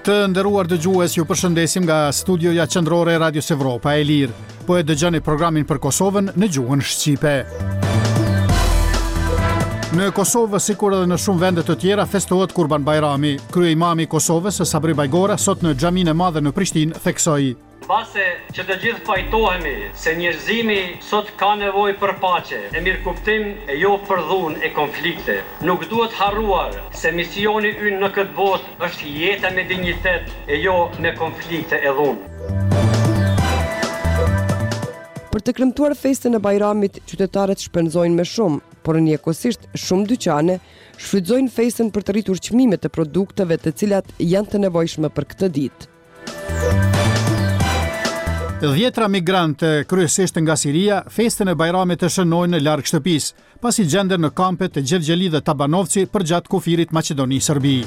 Të nderuar dëgjues, ju përshëndesim nga studioja qendrore e Radios Evropa e Lirë. Po e dëgjoni programin për Kosovën në gjuhën shqipe. Në Kosovë, sikur edhe në shumë vende të tjera, festohet Kurban Bajrami. Kryeimami i Kosovës, Sabri Bajgora, sot në xhaminë e madhe në Prishtinë theksoi: Pase që të gjithë pajtohemi se njerëzimi sot ka nevojë për paqe, e mirëkuptim e jo për dhunë e konflikte. Nuk duhet harruar se misioni ynë në këtë botë është jeta me dinjitet e jo me konflikte e dhunë. Për të kremtuar festën e Bajramit, qytetarët shpenzojnë me shumë, por njëkohësisht shumë dyqane shfrytëzojnë festën për të rritur çmimet e produkteve të cilat janë të nevojshme për këtë ditë. Dhjetra migrantë, kryesisht nga Siria, festën e Bajramit e shënojnë në larg shtëpisë, pasi gjenden në kampet e Gjergjeli dhe Tabanovci përgjatë kufirit Maqedoni-Serbi.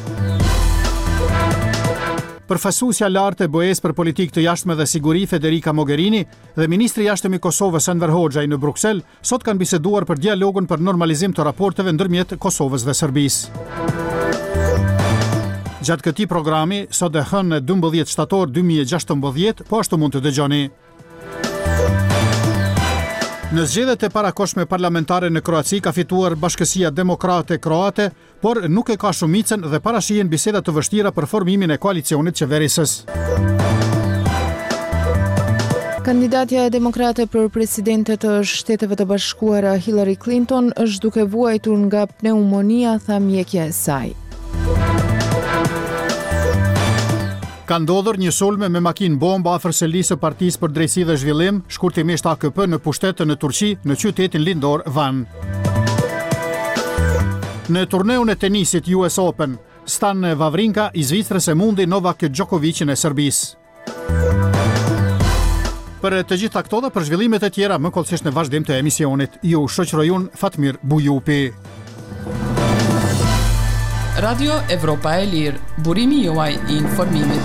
Përfaqësuesja lartë e BE-s për politikë të jashtme dhe siguri Federica Mogherini dhe ministri i jashtëm i Kosovës Enver Hoxha në Bruksel sot kanë biseduar për dialogun për normalizim të raporteve ndërmjet Kosovës dhe Serbisë. Gjatë këtij programi, sot e hënë 12 shtator 2016, po ashtu mund të dëgjoni. Në zgjedhjet e parakohshme parlamentare në Kroaci ka fituar Bashkësia Demokrate Kroate, por nuk e ka shumicën dhe parashihen biseda të vështira për formimin e koalicionit qeverisës. Kandidatja e demokrate për presidente të Shteteve të Bashkuara Hillary Clinton është duke vuajtur nga pneumonia, tha mjekja e saj. Ka ndodhur një sulme me makinë bombë afër selisë së Partisë për Drejtësi dhe Zhvillim, shkurtimisht AKP, në pushtet në Turqi, në qytetin lindor Van. Në turneun e tenisit US Open, Stan Wawrinka i Zvicrës e mundi Novak Djokovicin e Serbisë. Për të gjitha këto dhe për zhvillimet e tjera, më kollësisht në vazhdim të emisionit, ju shoqëroj unë Fatmir Bujupi. Radio Evropa e Lirë, burimi juaj i informimit.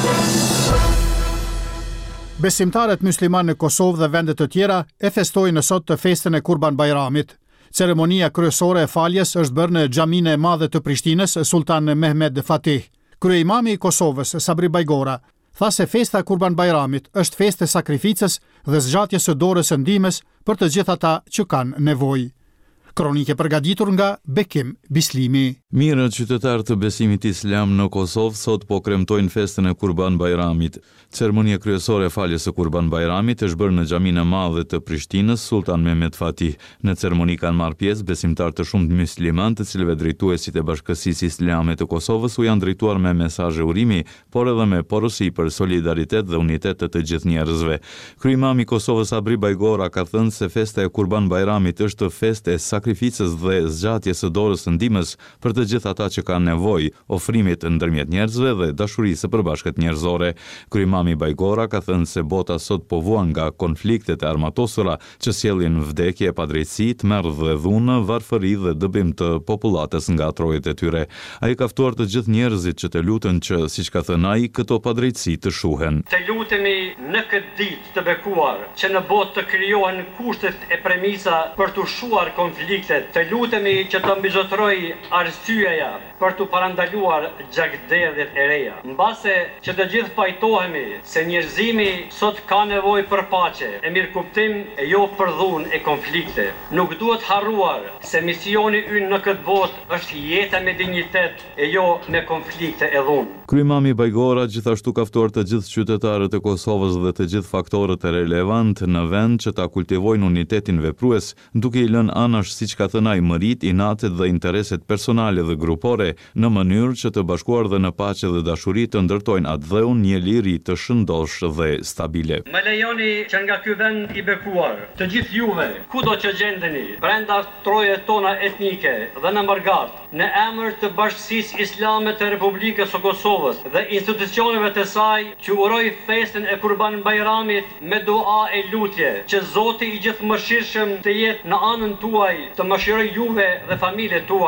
Besimtarët musliman në Kosovë dhe vende të tjera e festojnë sot të festën e Kurban Bajramit. Ceremonia kryesore e faljes është bërë në xhaminë e madhe të Prishtinës, Sultan Mehmed Fatih. Kryeimami i Kosovës, Sabri Bajgora, tha se festa e Kurban Bajramit është festë e sakrificës dhe zgjatjes së dorës së ndihmës për të gjithë ata që kanë nevojë. Kronike përgatitur nga Bekim Bislimi. Mirë qytetarë të besimit islam në Kosovë sot po kremtojnë festën e Kurban Bajramit. Ceremonia kryesore e faljes së Kurban Bajramit është bërë në xhaminë e madhe të Prishtinës, Sultan Mehmed Fatih. Në ceremoni kanë marrë pjesë besimtarë të shumtë musliman, të cilëve drejtuesit e Bashkësisë Islame të Kosovës u janë drejtuar me mesazhe urimi, por edhe me porosi për solidaritet dhe unitet të gjithë njerëzve. Kryeimami i Kosovës Sabri Bajgora ka thënë se festa e Kurban Bajramit është festë e sakrificës dhe zgjatjes së dorës së ndihmës për të gjithë ata që kanë nevojë, ofrimit ndërmjet njerëzve dhe dashurisë së përbashkët njerëzore. Kryeimami Bajgora ka thënë se bota sot po vuan nga konfliktet e armatosura që sjellin vdekje, padrejtësi, tmerr dhe dhunë, varfëri dhe dëbim të popullatës nga trojet e tyre. Ai ka ftuar të gjithë njerëzit që të lutën që, siç ka thënë ai, këto padrejtësi të shuhen. Të lutemi në këtë ditë të bekuar që në botë të krijohen kushtet e premisa për të shuar konfliktet. Të lutemi që të mbizotroj arsyeja për të parandaluar gjakderdhjet e reja. Mbase që të gjithë pajtohemi se njerëzimi sot ka nevojë për paqe, e mirëkuptim e jo për dhunë e konflikte. Nuk duhet harruar se misioni ynë në këtë botë është jeta me dinjitet e jo me konflikte e dhunë. Kryemami Bajgora gjithashtu ka ftuar të gjithë qytetarët e Kosovës dhe të gjithë faktorët e relevant në vend që ta kultivojnë unitetin veprues, duke i lënë anash, siç ka thënë ai, mërit, inatet dhe intereset personale dhe grupore, në mënyrë që të bashkuar dhe në paqe dhe dashuri të ndërtojnë atë dheun një liri të shëndosh dhe stabile. Më lejoni që nga ky vend i bekuar, të gjithë juve, kudo që gjendeni, brenda trojet tona etnike dhe në Mërgat, në emër të Bashkësisë Islame të Republikës së Kosovës dhe institucioneve të saj, që uroj festën e Kurban Bajramit me dua e lutje, që Zoti i Gjithëmëshirshëm të jetë në anën tuaj, të mëshiroj juve dhe familjet tuaja.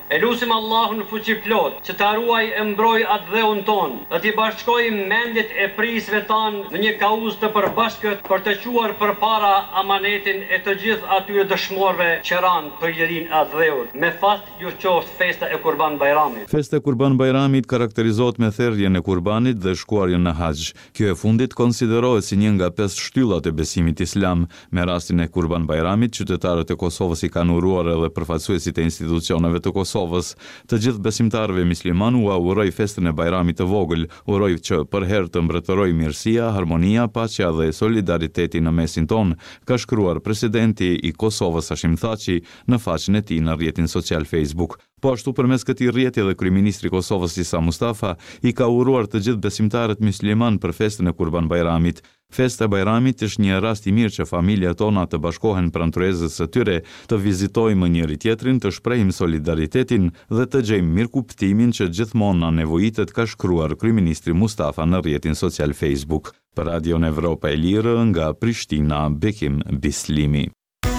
E lusim Allahun fuqiplot që ta ruaj e mbroj atë dheun ton, dhe t'i bashkoj mendjet e prisve tan në një kauzë të përbashkët për të quar përpara amanetin e të gjithë atyre dëshmorëve që ranë për lirin e atë dheut. Me fat ju qoftë festa e Kurban Bayramit. Festa e Kurban Bayramit karakterizohet me thërrjen e kurbanit dhe shkuarjen në haxh. Kjo e fundit konsiderohet si një nga 5 shtyllat e besimit islam. Me rastin e Kurban Bayramit, qytetarët e Kosovës i kanë uruar edhe përfaqësuesit e institucioneve të Kosovës. Të gjithë besimtarëve musliman u uroj festën e Bayramit të vogël, uroj që për herë të mbretëroj mirësia, harmonia, paqja dhe solidariteti në mesin ton, ka shkruar presidenti i Kosovës Hashim Thaçi në faqen e tij në rrjetin social Facebook. Po ashtu përmes këtij rrjeti edhe kryeministri i Kosovës Isa Mustafa i ka uruar të gjithë besimtarët musliman për festën e Kurban Bayramit. Festa e Bayramit është një rast i mirë që familjet tona të bashkohen pranë tryezës së tyre, të vizitojmë njëri tjetrin, të shprehim solidaritetin dhe të gjejmë mirëkuptimin që gjithmonë na nevojitet, ka shkruar kryeministri Mustafa në rrjetin social Facebook. Për Radion Evropa e Lirë nga Prishtina, Bekim Bislimi.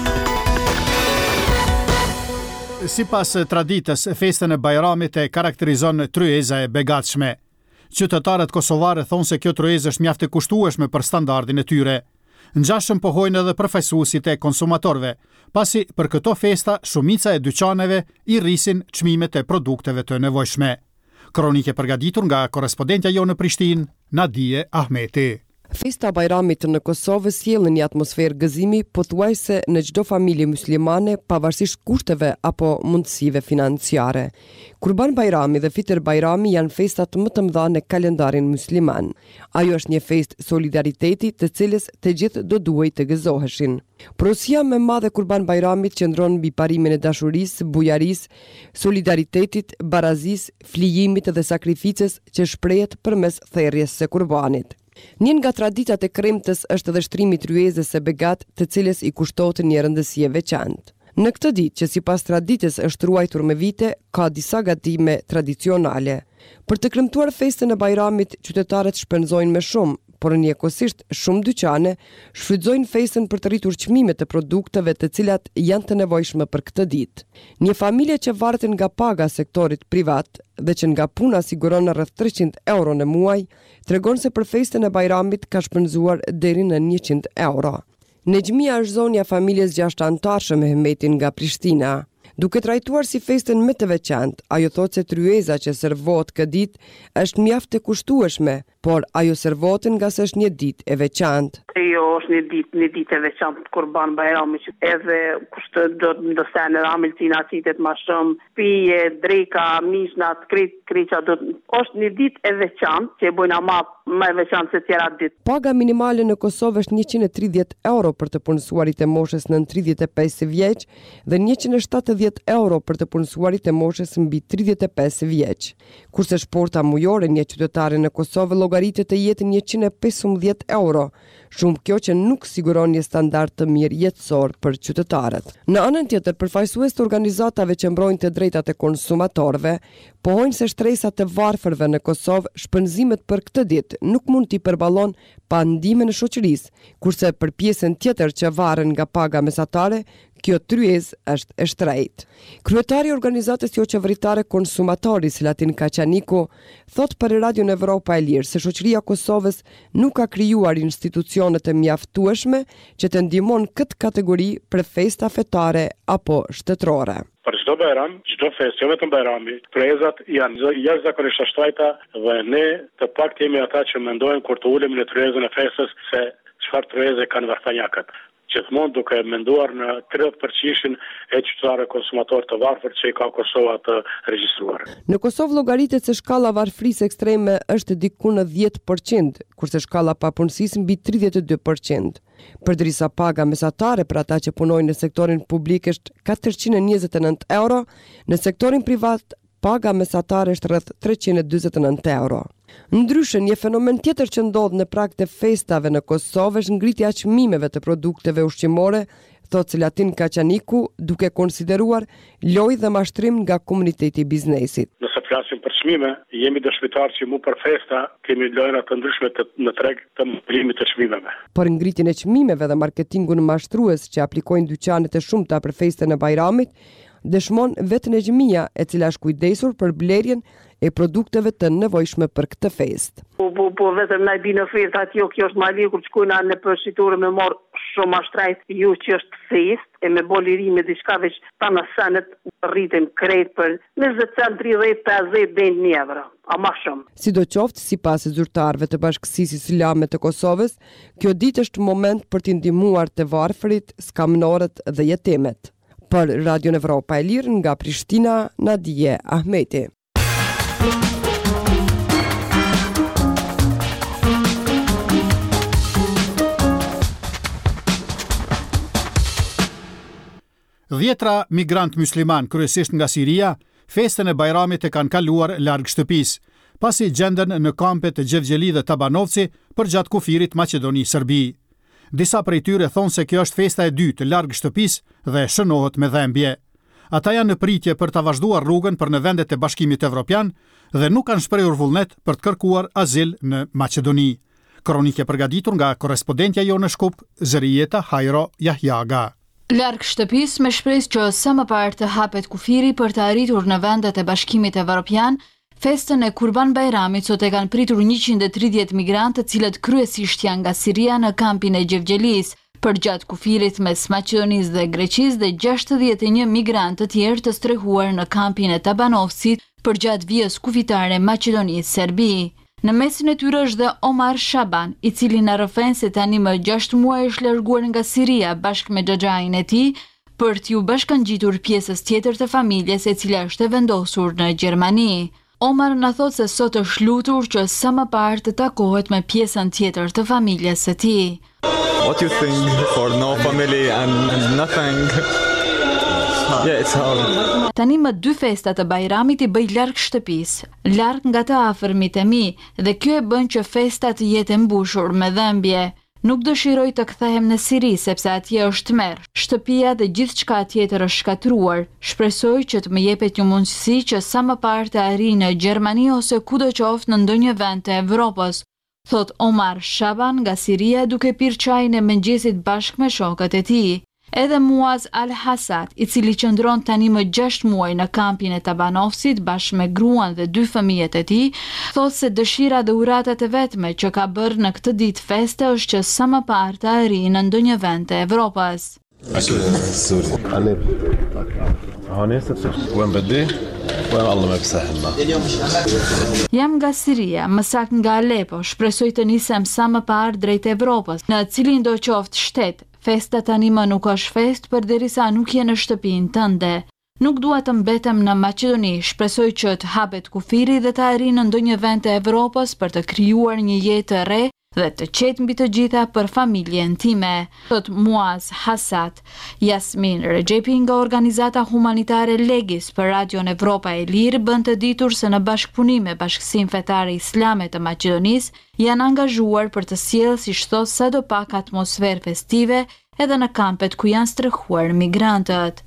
Sipas traditës, festën e Bayramit e karakterizon tryeza e begatshme. Qytetarët kosovare thonë se kjo tryezë është mjaft e kushtueshme për standardin e tyre. Ngjashëm pohojnë edhe përfaqësuesit e konsumatorëve, pasi për këto festa shumica e dyqaneve i rrisin çmimet e produkteve të nevojshme. Kronike përgatitur nga korrespondentja jonë në Prishtinë, Nadije Ahmeti. Festa Bayramit në Kosovë sjell një atmosferë gëzimi pothuajse në çdo familje muslimane, pavarësisht kushteve apo mundësive financiare. Kurban Bayrami dhe Fitr Bayrami janë festat më të mëdha në kalendarin musliman. Ajo është një festë solidariteti, të cilës të gjithë do duhej të gëzoheshin. Porosia më e madhe Kurban Bayramit qëndron mbi parimin e dashurisë, bujarisë, solidaritetit, barazisë, flijimit dhe sakrificës që shprehet përmes thërrjes së kurbanit. Një nga traditat e kremtës është edhe shtrimi i tryezës së begat, të cilës i kushtohet një rëndësi e veçantë. Në këtë ditë, që sipas traditës është ruajtur me vite, ka disa gatime tradicionale. Për të kremtuar festën e Bayramit, qytetarët shpenzojnë me shumë, por njëkohësisht shumë dyqane shfrytëzojnë festën për të rritur çmimet e produkteve të cilat janë të nevojshme për këtë ditë. Një familje që varet nga paga sektorit privat dhe që nga puna siguron rreth 300 euro në muaj, tregon se për festën e Bayramit ka shpenzuar deri në 100 euro. Nexhmia është zonja familjes 6 antarëshe Mehmetin nga Prishtina. Duke trajtuar si festën më të veçantë, ajo thotë se tryeza që servohet këtë ditë është mjaft e kushtueshme, por ajo servohet nga se është një ditë e veçantë. Jo, është një ditë e veçantë Kurban Bayrami, që edhe kushtë do të ndosën amëltina citet më shumë, pije, dreka, mishnat, kriça, është një ditë e veçantë që e bojnë më e veçantë se tjera ditë. Paga minimale në Kosovë është 130 euro për të punësuarit e moshës nën 35 vjeç dhe 170 euro për të punësuarit e moshës mbi 35 vjeç. Kurse shporta mujore një qytetare në Kosovë llogaritet të jetë 115 euro, shumë kjo që nuk siguron një standard të mirë jetësor për qytetarët. Në anën tjetër, përfaqësues të organizatave që mbrojnë të drejtat e konsumatorëve pohojnë se shtresat të varfërve në Kosovë shpenzimet për këtë ditë nuk mund t'i përballon pa ndihmën e shoqërisë, kurse për pjesën tjetër që varen nga paga mesatare, kjo tryezë është e shtrejtë. Kryetari i organizatës jo qeveritare Konsumatori, Selatin Kaçaniku, thot për Radion Evropa e Lirë se shoqëria e Kosovës nuk ka krijuar institucione të mjaftueshme që të ndihmon këtë kategori për festa fetare apo shtetërore. Për çdo Bayram, çdo festë, jo vetëm Bayrami, tryezat janë jashtëzakonisht të shtrejta dhe ne të paktën jemi ata që mendojnë kur të ulemi në tryezën e festës se çfarë tryeze kanë varfanjakët. Gjithmonë duke menduar në 30% e qytetarëve konsumator të varfër që i ka Kosova të regjistruar. Në Kosovë llogaritet se shkalla varfërisë ekstreme është diku në 10%, kurse shkalla papunësisë mbi 32%. Përdrisa paga mesatare për ata që punojnë në sektorin publik është 429 euro, në sektorin privat paga mesatare është rreth 349 euro. Ndryshe, një fenomen tjetër që ndodh në prag të festave në Kosovë është ngritja e çmimeve të produkteve ushqimore, thotë Selatin Kaçaniku, duke konsideruar lojë dhe mashtrim nga komuniteti i biznesit. Nëse flasim për çmime, jemi dëshmitar që mu për festa kemi lojëra të ndryshme në treg të mbullimit të çmimeve. Për ngritjen e çmimeve dhe marketingun mashtrues që aplikojnë dyqanet e shumta për festën e Bayramit, dëshmon vetën e Xhimia, e cila është kujdesur për blerjen e produkteve të nevojshme për këtë festë. Po vetëm na i bën ofertë aty, kjo është mali kur shkojnë në përshitore me marr shumë mashtrajt ju që është festë e me boliri me diçka veç pa në senet rritim krejt për 20 cent, 30, 50 deri në euro. A më shumë. Sidoqoftë, sipas zyrtarëve të Bashkësisë Islame të Kosovës, kjo ditë është moment për t'i ndihmuar të varfërit, skamnorët dhe jetimet. Për Radion Evropa e Lirë nga Prishtina, Nadije Ahmeti. Dhjetra migrant musliman, kryesisht nga Siria, festën e Bajramit e kanë kaluar larg shtëpisë, pasi gjenden në kampet të Gjevgjeli dhe Tabanovci për gjatë kufirit Maqedoni-Serbi. Disa prej tyre thonë se kjo është festa e dytë larg shtëpisë dhe shënohet me dhembje. Ata janë në pritje për të vazhduar rrugën për në vendet e Bashkimit Evropian dhe nuk kanë shprehur vullnet për të kërkuar azil në Maqedoni. Kronike përgatitur nga korrespondentja jo në Shkup, Zërijeta Hajro Jahjaga. Larg shtëpisë me shpresë që sa më parë të hapet kufiri për të arritur në vendet e Bashkimit Evropian, festën e Kurban Bajramit sot e kanë pritur 130 migrantë, të cilët kryesisht janë nga Siria në kampin e Gjevgjelis, për gjatë kufirit mes Maqedonisë dhe Greqisë dhe 61 migrantë të tjerë të strehuar në kampin e Tabanovcit për gjatë vijës kufitare Maqedonisë-Serbi. Në mesin e tyre është dhe Omar Shaban, i cili na rrëfen se tani më 6 muaj është larguar nga Siria bashkë me xhaxhain e tij për t'ju bashkangjitur pjesës tjetër të familjes e cila është e vendosur në Gjermani. Omar na thot se sot është lutur që sa më parë të takohet me pjesën tjetër të familjes së tij. What you think for no family and nothing? Yeah, it's hard. Tani më 2 festa të Bajramit i bëj larg shtëpisë, larg nga të afërmit e mi, dhe kjo e bën që festa të jetë e mbushur me dhëmbje. Nuk dëshiroj të kthehem në Siri sepse atje është tmerr. Shtëpia dhe gjithçka tjetër është shkatruar. Shpresoj që të më jepet një mundësi që sa më parë të arrijë në Gjermani ose kudoqoftë në ndonjë vend të Evropës, thot Omar Shaban nga Siria duke pirë çajin e mëngjesit bashkë me shokët e tij. Edhe Muaz Al-Hasad, i cili qëndron tani më 6 muaj në kampin e Tabanovcit bashkë me gruan dhe 2 fëmijët e tij, thot se dëshira dhe uratat e vetme që ka bërë në këtë ditë feste është që sa më parë të arrijë në ndonjë vend të Evropës. Jam nga Siria, më saktë nga Aleppo, shpresoj të nisem sa më parë drejt Evropës, në cilin do qoftë shtet. Festa tani më nuk është fest përderisa nuk je në shtëpinë tënde. Nuk dua të mbetem në Maqedoni, shpresoj që të hapet kufiri dhe të arrijë në ndonjë vend të Evropës për të krijuar një jetë të re dhe të qetë mbi të gjitha për familjen time, thot Muaz Hasad. Jasmin Rexhepi nga organizata humanitare Legis për Radion Evropa e Lirë bën të ditur se në bashkëpunim me Bashkësinë Fetare Islame të Maqedonisë janë angazhuar për të sjellë siç thos sadopak atmosferë festive edhe në kampet ku janë strehuar migrantët.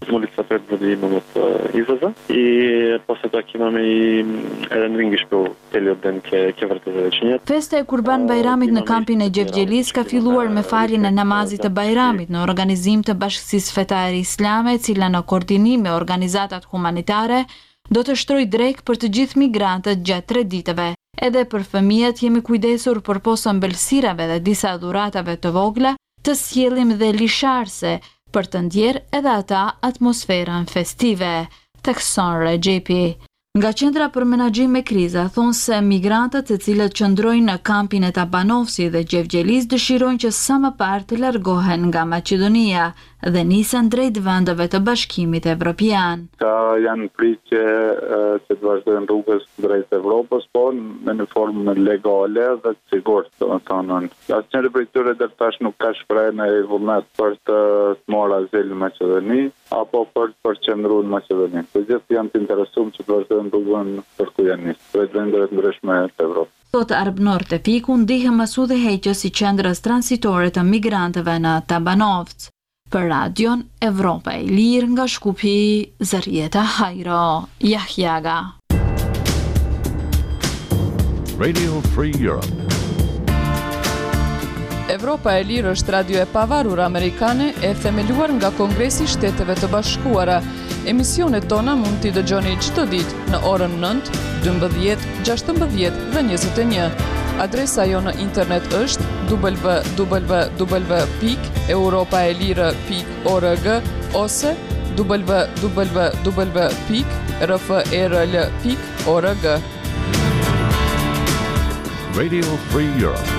Festa e Kurban Bajramit në kampin e Gjevgjelis ka filluar me faljen e namazit të Bajramit në organizim të Bashkësisë Fetare Islame, e cila në koordinim me organizatat humanitare do të shtrojë drek për të gjithë migrantët gjatë 3 ditëve. Edhe për fëmijët jemi kujdesur për posa mbëlsirave dhe disa dhuratave të vogla të sjellim dhe lisharse për të ndjerë edhe ata atmosferën festive, thekson Rexhepi. Nga qendra për menaxhim me kriza thonë se migrantët të cilët qëndrojnë në kampin e Tabanovcit dhe Gjevgjelis dëshirojnë që sa më parë të largohen nga Maqedonia dhe nisen drejt vendeve të Bashkimit Evropian. Janë pritje që të vazhdojnë rrugës drejt Evropës, po në një formë legale dhe të sigurt, domethënë. Asnjëri prej tyre deri tash nuk ka shprehur në vullnet për të marrë azil në Maqedoni apo për të qëndruar në Maqedoni. Të gjithë janë të interesuar që të vazhdojnë rrugën për ku janë nisur, drejt vendeve të ndryshme të Evropës. Thot Arbnor Tefiku, ndihmë udhëheqës i qendrës transitore të migrantëve në Tabanovc. Për Radion Evropa e Lirë nga Shkupi, Zërijeta Hajro Jahjaga. Radio Free Europe. Evropa e Lirë është radio e pavarur amerikane e themeluar nga Kongresi i Shteteve të Bashkuara. Emisionet tona mund t'i dëgjoni çdo ditë në orën 9, 12, 16 dhe 21. Adresa jo në internet është www.europaelire.org ose www.rfrl.org. Radio Free Europe.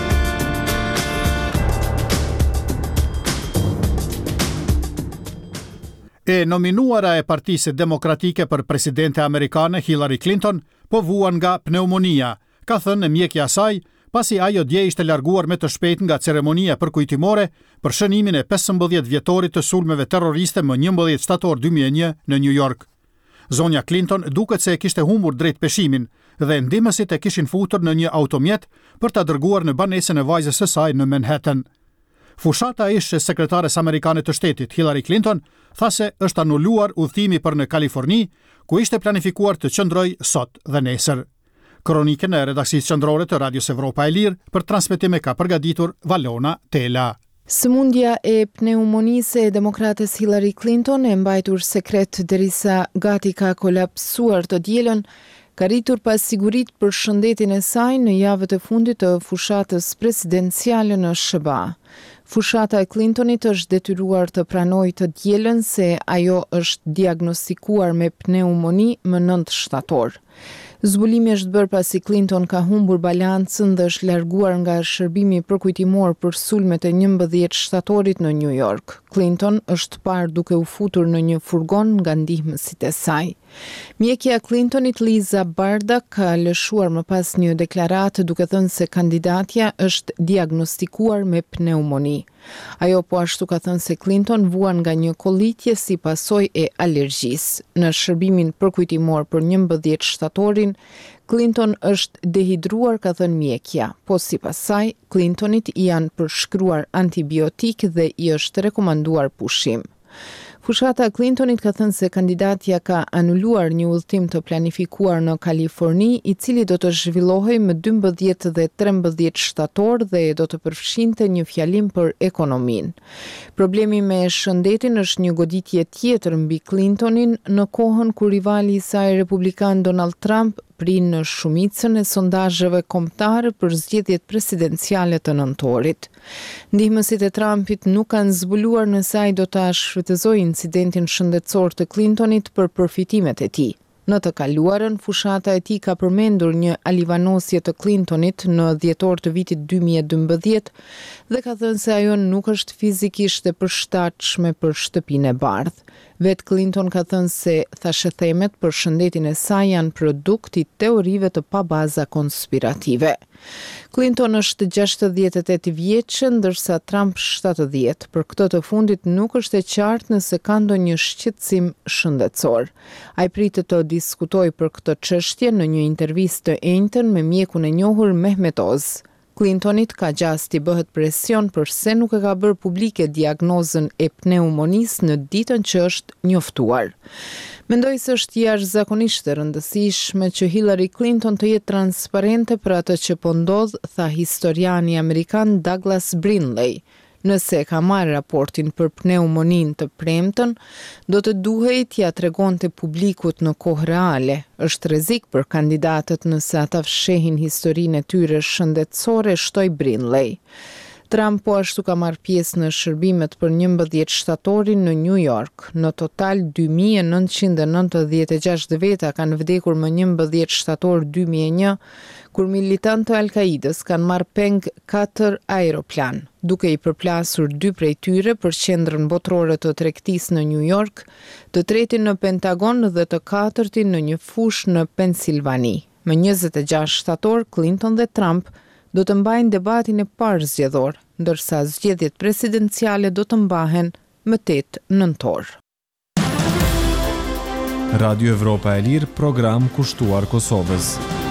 E nominuara e Partisë Demokratike për presidente amerikane Hillary Clinton po vuan nga pneumonia, ka thënë mjekja e saj, pasi ajo dje ishte larguar me të shpejt nga ceremonia përkujtimore për shënimin e 15 vjetorit të sulmeve terroriste më 11 shtator 2001 në New York. Zonja Clinton duket se e kishte humbur drejt peshimin dhe ndihmësit e kishin futur në një automjet për ta dërguar në banesën e vajzës së saj në Manhattan. Fushata ish sekretares amerikane të shtetit Hillary Clinton tha se është anuluar udhëtimi për në Kaliforni, ku ishte planifikuar të qëndroj sot dhe nesër. Kronikën e redaksisë qendrore të Radios Evropa e Lirë për transmetim e ka përgatitur Valona Tela. Sëmundja e pneumonisë e demokrates Hillary Clinton e mbajtur sekret derisa gati ka kolapsuar të dielën, ka rritur pas sigurit për shëndetin e saj në javët e fundit të fushatës presidenciale në SBA. Fushata e Clintonit është detyruar të pranojë të dielën se ajo është diagnostikuar me pneumoni më 9 shtator. Zbulimi është bërë pasi Clinton ka humbur balancën dhe është larguar nga shërbimi përkujtimor për sulmet e 11 shtatorit në New York. Clinton është parë duke u futur në një furgon nga ndihmësit e saj. Mjekja e Clintonit Liza Barda ka lëshuar më pas një deklaratë duke thënë se kandidatja është diagnostikuar me pneumoni. Ajo po ashtu ka thënë se Clinton vuan nga një kollitje si pasojë e alergjisë. Në shërbimin përkujtimor për 11 shtatorin, Clinton është dehidruar, ka thënë mjekja, po sipas saj, Clintonit i janë përshkruar antibiotik dhe i është rekomanduar pushim. Fushata e Clintonit ka thënë se kandidatja ka anuluar një udhëtim të planifikuar në Kaliforni, i cili do të zhvillohej më 12 dhe 13 shtator dhe do të përfshinte një fjalim për ekonominë. Problemi me shëndetin është një goditje tjetër mbi Clintonin në kohën kur rivali i saj republikan Donald Trump prin në shumicën e sondazheve kombëtare për zgjedhjet presidenciale të nëntorit. Ndihmësit e Trumpit nuk kanë zbuluar nëse ai do ta shfrytëzojë incidentin shëndetësor të Clintonit për përfitimet e tij. Në të kaluarën, fushata e tij ka përmendur një alivanosje të Clintonit në dhjetor të vitit 2012 dhe ka thënë se ajo nuk është fizikisht e përshtatshme për shtëpinë e bardhë. Vet Clinton ka thënë se thashethemet për shëndetin e saj janë produkt i teorive të pabaza konspirative. Clinton është 68 vjeçë, ndërsa Trump 70. Për këtë të fundit nuk është e qartë nëse ka ndonjë shqetësim shëndetësor. Ai pritet të diskutojë për këtë çështje në një intervistë të enjtën me mjekun e njohur Mehmet Oz. Clintonit ka gjasti bëhet presion përse nuk e ka bërë publike diagnozën e pneumonisë në ditën që është njoftuar. Mendoj se është jashtëzakonisht e rëndësishme që Hillary Clinton të jetë transparente për atë që po ndodh, tha historiani amerikan Douglas Brindley. Nëse ka marrë raportin për pneumoninë të premten, do të duhej t'ia tregonte publikut në kohë reale. Është rrezik për kandidatët nëse ata fshehin historinë e tyre shëndetësore, shtoi Brindley. Trump po ashtu ka marrë pjesë në shërbimet për 11 shtatorin në New York. Në total 2996 veta kanë vdekur më 11 shtator 2001, kur militantë e Al-Qaidës kanë marrë peng 4 aeroplan, duke i përplasur 2 prej tyre për qendrën botërore të tregtisë në New York, të tretin në Pentagon dhe të katërtin në një fushë në Pensilvani. Më 26 shtator, Clinton dhe Trump do të mbajnë debatin e parë zgjedhor, ndërsa zgjedhjet presidenciale do të mbahen më 8 nëntor. Radio Evropa e Lirë, program kushtuar Kosovës.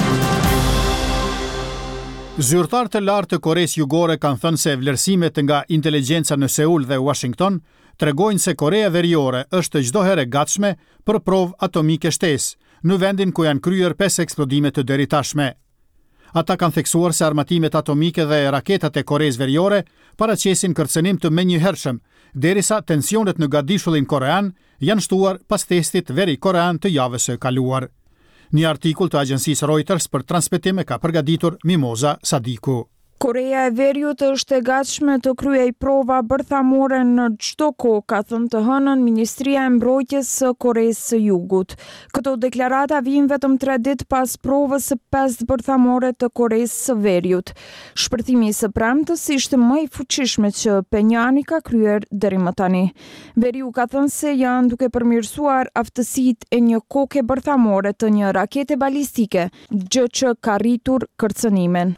Zyrtar të lartë të Koresë Jugore kanë thënë se vlerësimet nga inteligjenca në Seul dhe Washington tregojnë se Korea Veriore është çdo herë e gatshme për provë atomike shtesë, në vendin ku janë kryer 5 eksplodime të deritashme. Ata kanë theksuar se armatimet atomike dhe raketat e Koreas Veriore paraqesin kërcënim të menjëhershëm, derisa tensionet në Gadishullin korean janë shtuar pas testit veri korean të javës së kaluar. Një artikull të agjencisë Reuters për transmetim e ka përgatitur Mimoza Sadiku. Korea e Veriut është e gatshme të kryej prova bërthamore në çdo kohë, ka thënë të hënën Ministria e Mbrojtjes së Koreas së Jugut. Këto deklarata vijnë vetëm 3 ditë pas provës së 5 bërthamore të Koreas së Veriut. Shpërthimi së premtës ishte më i fuqishme që Penjani ka kryer deri më tani. Veriu ka thënë se janë duke përmirësuar aftësitë e një koke bërthamore të një rakete balistike, gjë që ka rritur kërcënimin.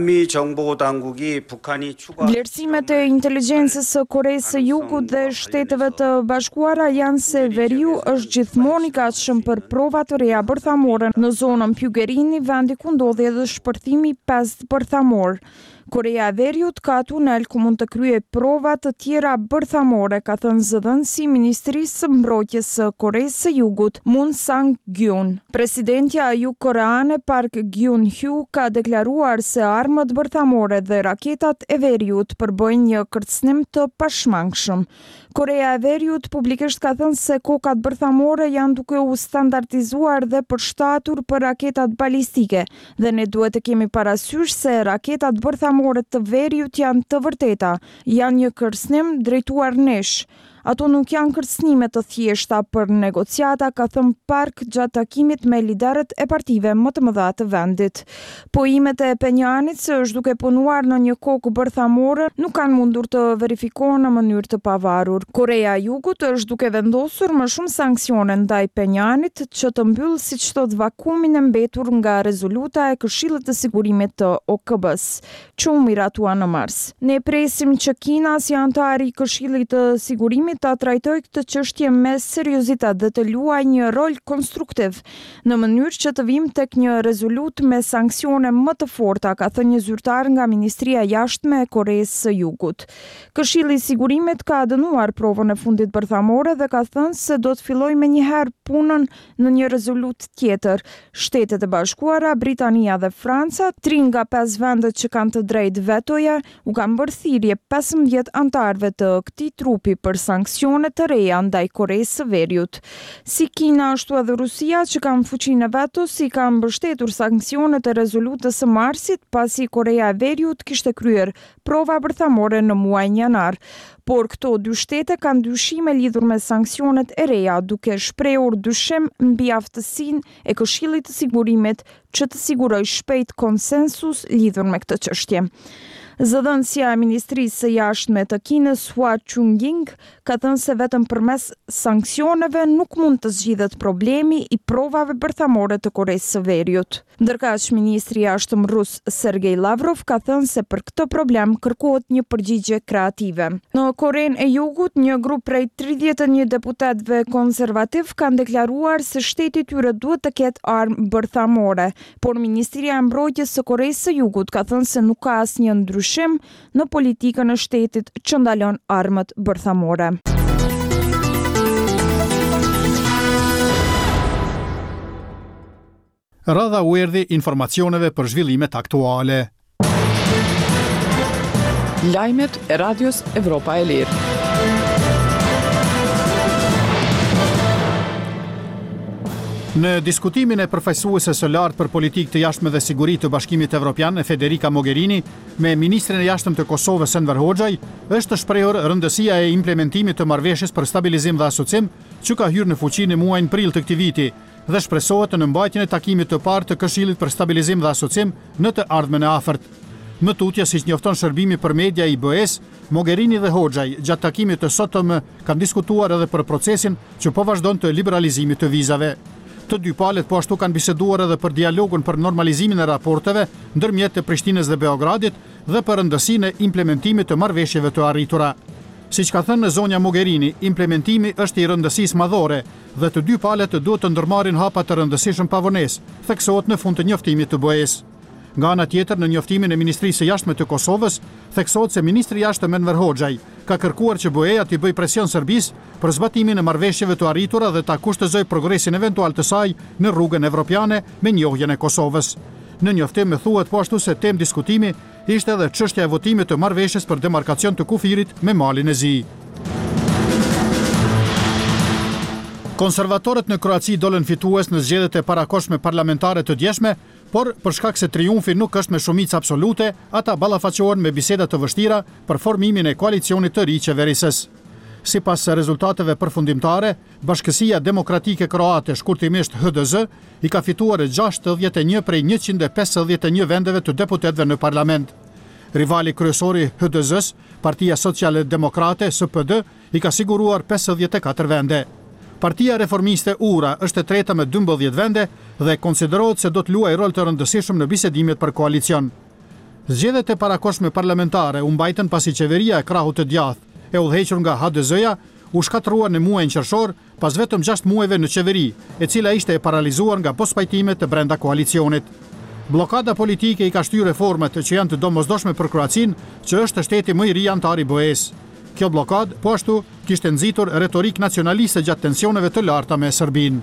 Vlerësimet e inteligjencës së Koreas së Jugut dhe Shteteve të Bashkuara janë se Veriu është gjithmonë i gatshëm për prova të reja bërthamore në zonën Pygerini, vendi ku ndodhi edhe shpërthimi 5 bërthamor. Korea e Veriut ka tunel ku mund të kryej prova të tjera bërthamore, ka thënë zëdhënësi Ministrisë së Mbrojtjes së Koreas së Jugut, Moon Sang-gyun. Presidentja jugkoreane Park Geun-hye ka deklaruar se armët bërthamore dhe raketat e Veriut përbëjnë një kërcënim të pashmangshëm. Korea e Veriut publikisht ka thënë se kokat bërthamore janë duke u standardizuar dhe përshtatur për raketat balistike dhe ne duhet të kemi parasysh se raketat bërthamore të Veriut janë të vërteta, janë një kërcënim drejtuar nesh. Ato nuk janë kërcënime të thjeshta për negociata, ka thënë Park gjatë takimit me liderët e partive më të mëdha të vendit. Poimet e Penjanit se është duke punuar në një kokë bërthamore nuk kanë mundur të verifikohen në mënyrë të pavarur. Korea e Jugut është duke vendosur më shumë sanksione ndaj Penjanit që të mbyllë siç thot vakumin e mbetur nga rezoluta e Këshillit të Sigurimit të OKB-s, që u miratua në mars. Ne presim që Kina si antar i Këshillit të Sigurimit ta trajtoj këtë çështje me seriozitet dhe të luajë një rol konstruktiv në mënyrë që të vim tek një rezolutë me sanksione më të forta, ka thënë një zyrtar nga Ministria e Jashtme e Koreas së Jugut. Këshilli i Sigurimit ka dënuar provën e fundit bërthamore dhe ka thënë se do të fillojë menjëherë punën në një rezolutë tjetër. Shtetet e Bashkuara, Britania dhe Franca, 3 nga 5 vendet që kanë të drejtë vetoje, u kanë bërë thirrje 15 antarëve të këtij trupi për sanksione të reja ndaj Koreas së Veriut. Si Kina ashtu edhe Rusia që kanë fuqinë e vetos i kanë mbështetur sanksionet e rezolutës së marsit pasi Korea e Veriut kishte kryer prova bërthamore në muajin janar. Por këto dy shtete kanë dyshime lidhur me sanksionet e reja, duke shprehur dyshim mbi aftësinë e Këshillit të Sigurimit që të sigurojë shpejt konsensus lidhur me këtë çështje. Zëdhënësia e Ministrisë së Jashtme të Kinës Hua Chunying ka thënë se vetëm përmes sanksioneve nuk mund të zgjidhet problemi i provave bërthamore të Koreas së Veriut. Ndërkaq ministri i jashtëm rus Sergej Lavrov ka thënë se për këtë problem kërkohet një përgjigje kreative. Në Korenë e Jugut, një grup prej 31 deputetëve konservativ kanë deklaruar se shteti i tyre duhet të ketë armë bërthamore, por Ministria e Mbrojtjes së Koreas së Jugut ka thënë se nuk ka asnjë ndryshim në politikën e shtetit që ndalon armët bërthamore. Radha u erdhi informacioneve për zhvillimet aktuale. Lajmet e Radios Evropa e Lirë. Në diskutimin e përfaqësuesës së lartë për politikë të jashtme dhe siguri të Bashkimit Evropian, Federica Mogherini, me ministrin e jashtëm të Kosovës Enver Hoxhaj, është shprehur rëndësia e implementimit të marrëveshjes për stabilizim dhe asocim, që ka hyrë në fuqi në muajin prill të këtij viti, dhe shpresohet në mbajtjen e takimit të parë të Këshillit për stabilizim dhe asocim në të ardhmen e afërt. Më tutje, siç njofton shërbimi për media i BE-s, Mogherini dhe Hoxhaj gjatë takimit të sotëm kanë diskutuar edhe për procesin që po vazhdon të liberalizimit të vizave. Të dy palët po ashtu kanë biseduar edhe për dialogun për normalizimin e raporteve ndërmjet Prishtinës dhe Beogradit dhe për rëndësinë e implementimit të marrëveshjeve të arritura. Siç ka thënë zonja Mogherini, implementimi është i rëndësisë madhore dhe të dy palët duhet të ndërmarrin hapa të rëndësishëm pavonesë, theksohet në fund të njoftimit të BE-s. Nga ana tjetër, në njoftimin e Ministrisë së Jashtme të Kosovës, theksohet se ministri i jashtëm Enver Hoxhaj ka kërkuar që BE-ja t'i bëjë presion Serbisë për zbatimin e marrëveshjeve të arritura dhe ta kushtëzojë progresin eventual të saj në rrugën evropiane me njohjen e Kosovës. Në njoftim thuhet po ashtu se temë diskutimi ishte edhe çështja e votimit të marrëveshjes për demarkacion të kufirit me Malin e Zi. Konservatorët në Kroaci dolën fitues në zgjedhjet e parakohshme parlamentare të djeshme, por për shkak se triumfi nuk është me shumicë absolute, ata ballafaqohen me biseda të vështira për formimin e koalicionit të ri qeverisës. Sipas rezultateve përfundimtare, Bashkësia Demokratike Kroate, shkurtimisht HDZ, i ka fituar 61 prej 151 vendeve të deputetëve në parlament. Rivali kryesori HDZ-s, Partia Sociale Demokrate, SPD, i ka siguruar 54 vende. Partia Reformiste URA është e treta me 12 vende dhe konsiderohet se do të luajë rol të rëndësishëm në bisedimet për koalicion. Zgjedhjet e parakohshme parlamentare u mbajtën pasi qeveria e krahut të djathtë e udhëhequr nga HDZ-ja u shkatërrua në muajin qershor pas vetëm 6 muajve në qeveri, e cila ishte e paralizuar nga pospajtimet të brenda koalicionit. Blokada politike i ka shtyr reformat që janë të domosdoshme për Kroacinë, që është shteti më i ri antar i BE-s. Kjo blokadë po ashtu kishte nxitur retorik nacionaliste gjatë tensioneve të larta me Serbinë.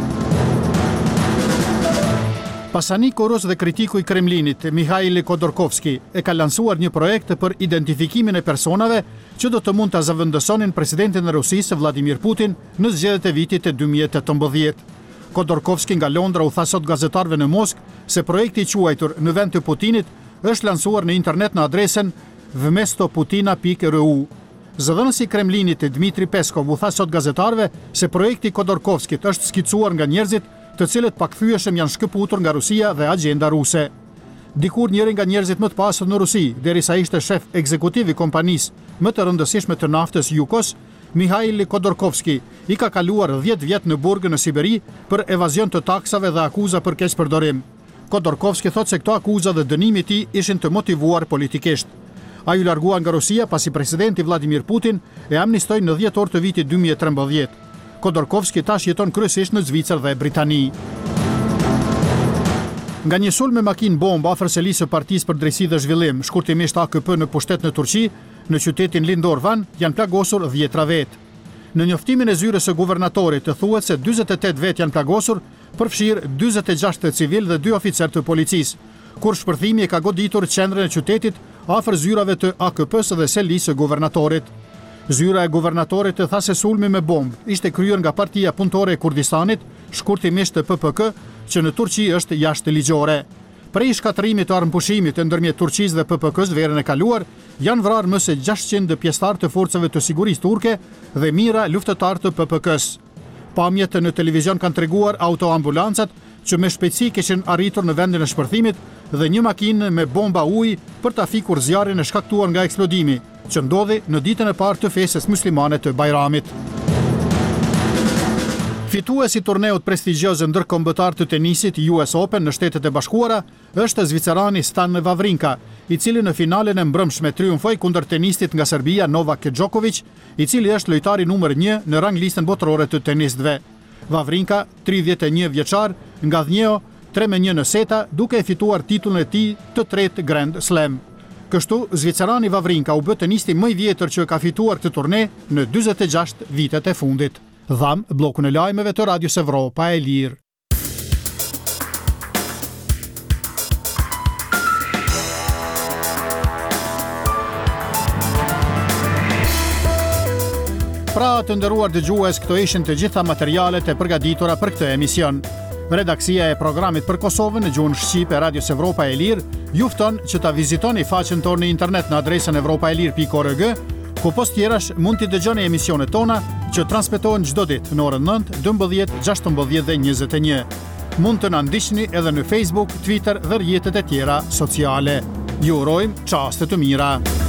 Pasaniku rus dhe kritiku i Kremlinit, Mikhail Khodorkovsky, e ka lansuar një projekt për identifikimin e personave që do të mund të zëvendësonin presidentin e Rusisë Vladimir Putin në zgjedhjet e vitit e 2018. Khodorkovsky nga Londra u tha sot gazetarëve në Moskë se projekti i quajtur Në vend të Putinit është lansuar në internet në adresen vmestoputina.ru. Zëdhënësi i Kremlinit Dmitri Peskov u tha sot gazetarëve se projekti Khodorkovskit është skicuar nga njerëzit të cilët pakthyeshëm janë shkëputur nga Rusia dhe agjenda ruse. Dikur njëri nga njerëzit më të pasur në Rusi, derisa ishte shef ekzekutiv i kompanisë më të rëndësishme të naftës Yukos, Mikhail Khodorkovsky, i ka kaluar 10 vjet në burg në Siberi për evazion të taksave dhe akuza për keqpërdorim. Khodorkovsky thotë se këto akuza dhe dënimi i tij ishin të motivuar politikisht. Ai u largua nga Rusia pasi presidenti Vladimir Putin e amnistoi në 10 orë të vitit 2013. Khodorkovsky tash jeton kryesisht në Zvicër dhe Britani. Nga një sulm me makinë bombë afër selisë së Partisë për Drejtësi dhe Zhvillim, shkurtimisht AKP në pushtet në Turqi, në qytetin Lindorvan, janë plagosur 10 vetë. Në njoftimin e zyrës së guvernatorit të thuhet se 48 vetë janë plagosur, përfshirë 46 të civil dhe 2 oficer të policisë, kur shpërthimi e ka goditur qendrën e qytetit afër zyrave të AKP-s dhe selisë së guvernatorit. Zyra e guvernatorit tha se sulmi me bombë ishte kryer nga Partia Punëtore e Kurdistanit, shkurtimisht PPK, që në Turqi është jashtë ligjore. Prej shkatërimit të armëpushimit ndërmjet Turqisë dhe PPK-s verën e kaluar, janë vrarë më se 600 pjesëtar të forcave të sigurisë turke dhe mijëra luftëtar të PPK-s. Pamjet në televizion kanë treguar autoambulancat që me shpejtësi kishin arritur në vendin e shpërthimit dhe një makinë me bomba ujë për ta fikur zjarrin e shkaktuar nga eksplodimi, që ndodhi në ditën e parë të festës muslimane të Bajramit. Fituesi i turneut prestigjioz ndërkombëtar të tenisit US Open në Shtetet e Bashkuara është zvicerani Stan Wawrinka, i cili në finalen e mbrëmshme triumfoi kundër tenistit nga Serbia Novak Djokovic, i cili është lojtari numër 1 në ranglistën botërore të tenistëve. Wawrinka, 31 vjeçar, nga dhënjeu 3-1 në seta, duke e fituar titullin e tij të tretë Grand Slam. Kështu, zvicerani Wawrinka u bë tenisti më i vjetër që ka fituar këtë turne në 46 vitet e fundit. Dham bllokun e lajmeve të Radios Evropa e Lirë. Pra të nderuar dëgjues, këto ishin të gjitha materialet e përgatitura për këtë emision. Redaksia e programit për Kosovën në gjuhën shqipe Radios Evropa e Lirë ju fton që ta vizitoni faqen tonë në internet në adresën evropaelir.org, ku post tjerash mund t'i dëgjoni emisionet tona që transmetohen çdo ditë në orën 9, 12, 16 dhe 21. Mund të na ndiqni edhe në Facebook, Twitter dhe rrjetet e tjera sociale. Ju urojmë çaste të mira.